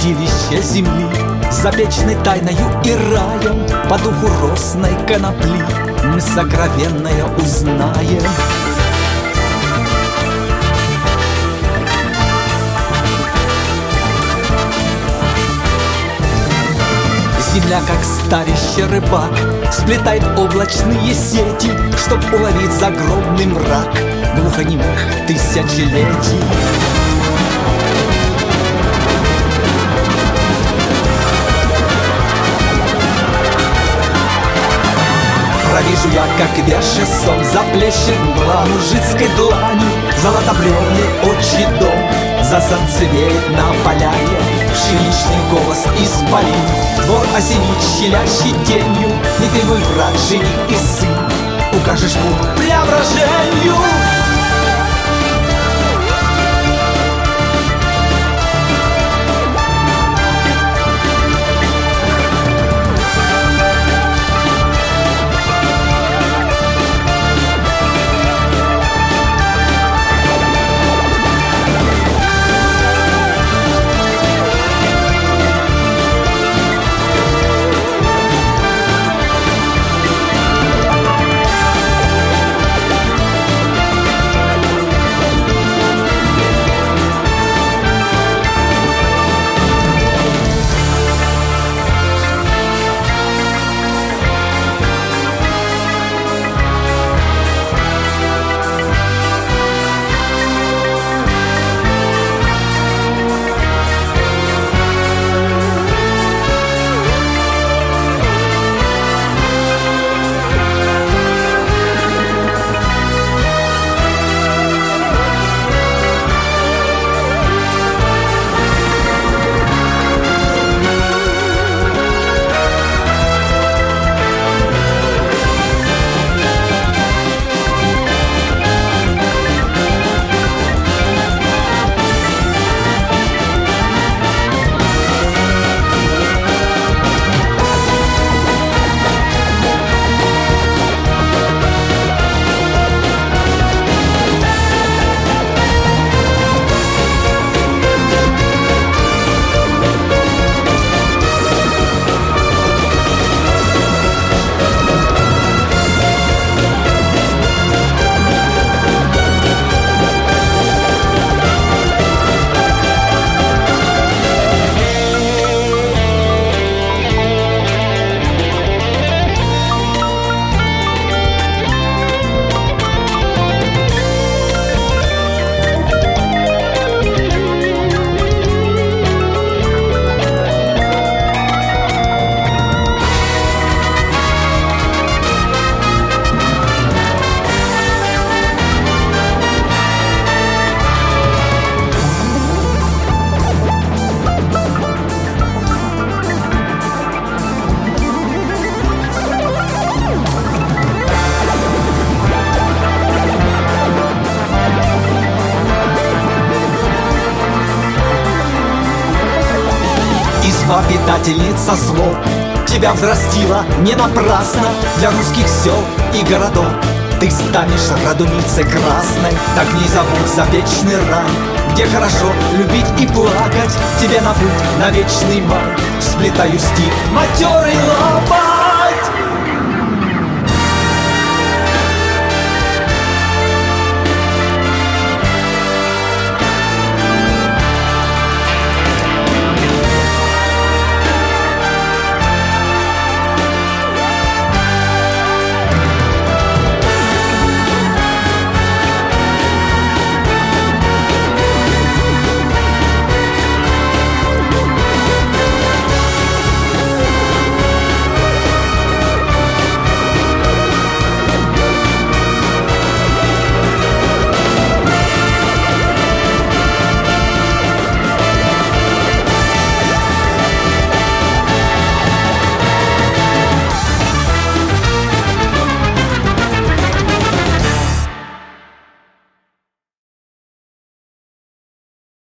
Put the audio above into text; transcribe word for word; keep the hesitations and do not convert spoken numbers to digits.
святилище земли, запечны тайною и раем, по духу росной конопли мы сокровенное узнаем. Земля, как старище рыбак, сплетает облачные сети, чтоб уловить загробный мрак глухонемых тысячелетий. Провижу я, как вяжет сон, заплещет мгла мужицкой длани, золотобрёвный отчий дом засанцевеет на поляне, пшеничный голос исполин, двор осенит щелящей тенью, и ты, мой брат, жених и сын, укажешь путь преображению. Изба питательница слов тебя взрастила не напрасно, для русских сел и городов ты станешь радуницей красной. Так не забудь за вечный рай, где хорошо любить и плакать. Тебе на путь на вечный май сплетаю стих матерый лап.